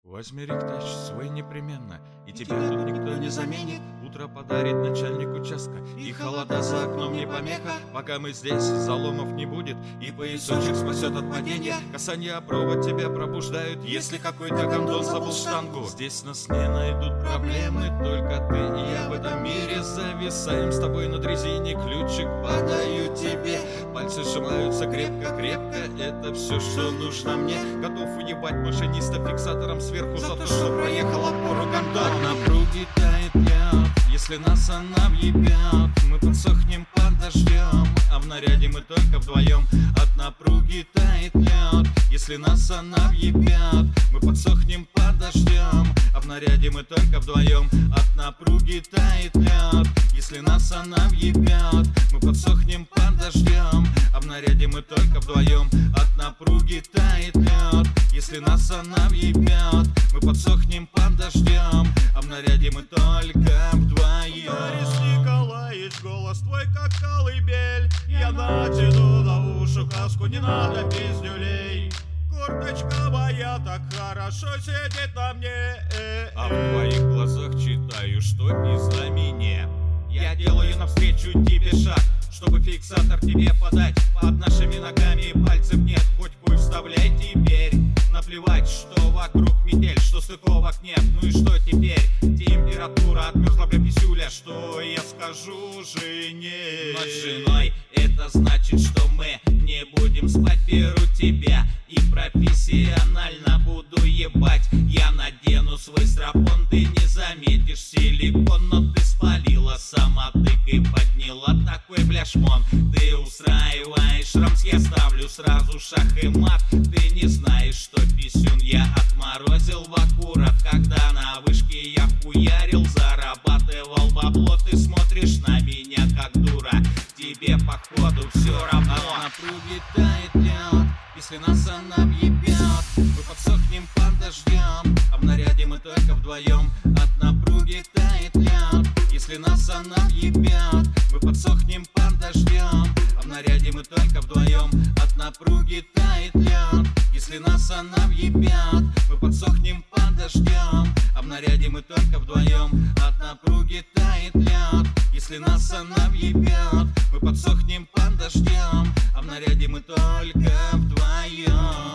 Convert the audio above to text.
Возьми ректач свой непременно, и тебя тут никто не заменит. Утро подарит начальник участка, и холода за окном не помеха. Пока мы здесь, заломов не будет, и поясочек спасет от падения. Касания провод тебя пробуждают, если какой-то гондон забыл штангу. Здесь нас не найдут проблемы, только ты и я в этом мире зависаем с тобой на дрезине. Ключик подаю тебе, пальцы сжимаются крепко-крепко. Это все, что нужно мне. Готов уебать машиниста фиксатором сверху за то, что проехал опору гондон. От напруги тает лед, если нас она въебет, мы подсохнем под дождем, а в наряде мы только вдвоем. От напруги тает лед, если нас она въебет, мы подсохнем под дождем, а в наряде мы только вдвоем. От напруги тает лед, если нас она въебет, мы подсохнем под дождем, а в наряде мы только вдвоем. От напруги тает лед, если нас она въебет, мы подсохнем под дождем, а в наряде мы только вдвоем. Борис Николаевич, голос твой как колыбель. Я натяну на уши каску, не надо пиздюлей. Курточка моя так хорошо сидит на мне. А в твоих глазах читаю, что не знамение. Я делаю навстречу тебе шаг, чтобы фиксатор тебе подать. Под нашими ногами пальцев нет, хоть хуй вставляй теперь. Наплевать, что вокруг метель, что стыковок нет, ну и что теперь? Температура отмерзла, бля, писюля, что я скажу жене? Ночь с женой, это значит, что мы не будем спать. Беру тебя и профессионально буду ебать. Я надену свой страпон, ты не заметишь силикон, но ты спалила сама тыкой, подняла такой бляшмон. Ты устраиваешь рамс, я ставлю сразу шах и мат. Ты не знаешь, что писюн я отморозил в аккурат, когда на вышке я хуярил, зарабатывал бабло. Ты смотришь на меня как дура, тебе походу все равно. От напруги тает лед, если нас она въебет, мы подсохнем под дождем, а в наряде мы только вдвоем. От напруги тает лед, если нас она въебет, мы подсохнем под дождем, а в наряде мы только вдвоем. От напруги тает лед, если нас она въебет, мы подсохнем под дождем, а в наряде мы только вдвоем. От напруги тает лед, если нас она въебет, мы подсохнем под дождем, а в наряде мы только вдвоем.